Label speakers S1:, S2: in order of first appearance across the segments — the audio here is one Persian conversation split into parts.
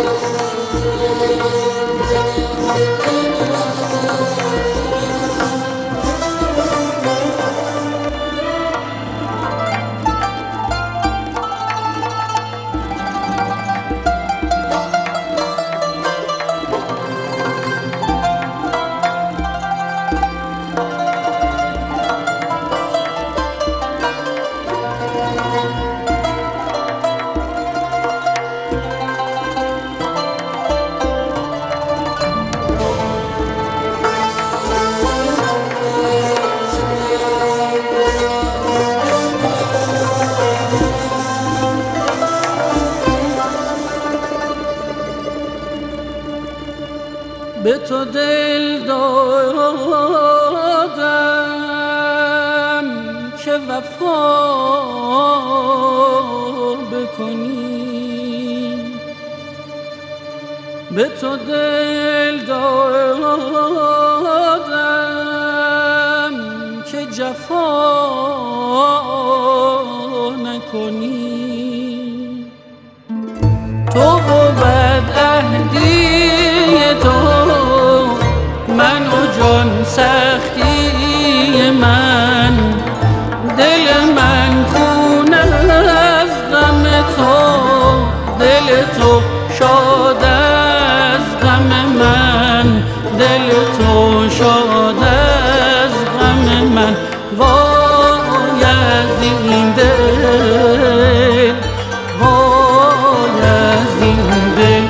S1: به تو دل دادم که وفا بکنی، به تو دل دادم که جفا نکنی. تو بود عهدی تو من و جان سختی من، دل من خون از غم تو، دل تو شاد از غم من، دل تو شاد از غم من. وای از این دل، وای از این دل.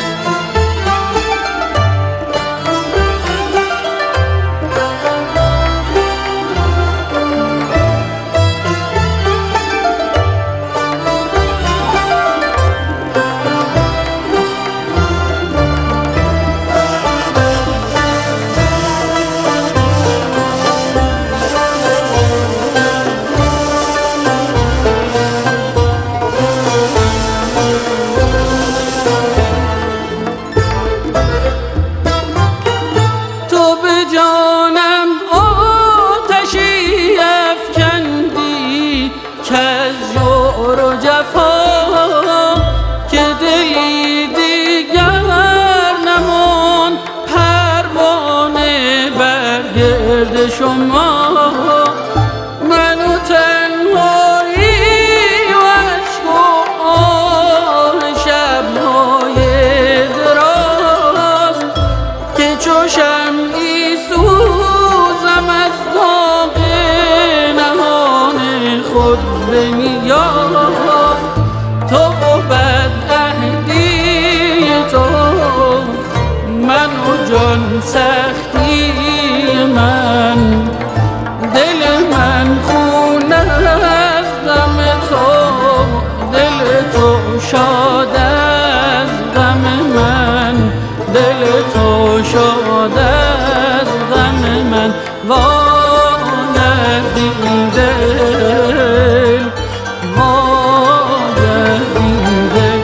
S1: شما من و تنهایی و عشق و آه شب‌های دراز، که چو شمعی سوزم از داغ نهان خود به نیاز. تو بود عهدی تو من و جان سختی من، دل من خون از غم تو، دل تو شاد از غم من، دل تو شاد از غم من. وای از این دل، وای از این دل.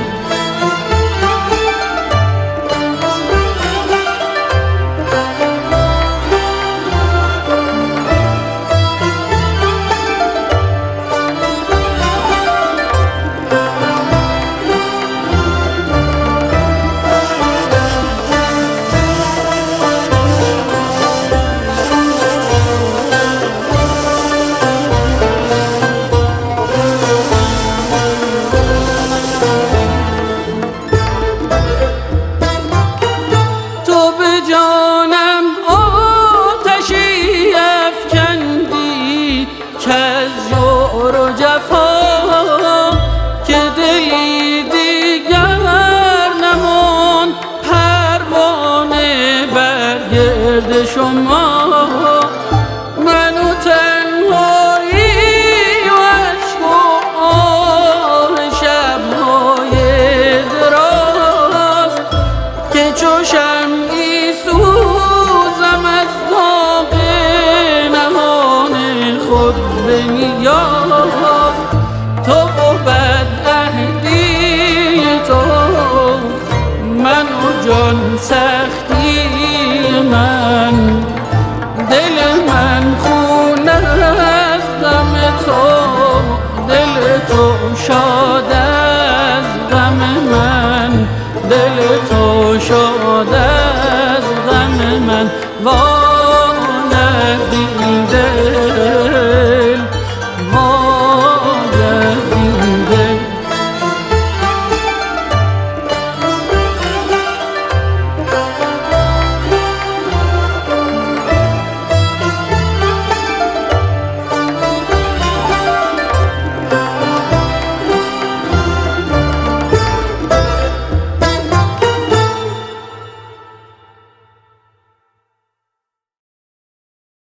S1: شما من و تنهایی و عشق و آه شب‌های دراز، که چو شمعی سوزم از داغ نهان خود به نیاز. تو بود عهدی تو من و جان سختی من، دل من خون از غم تو، دل تو شاد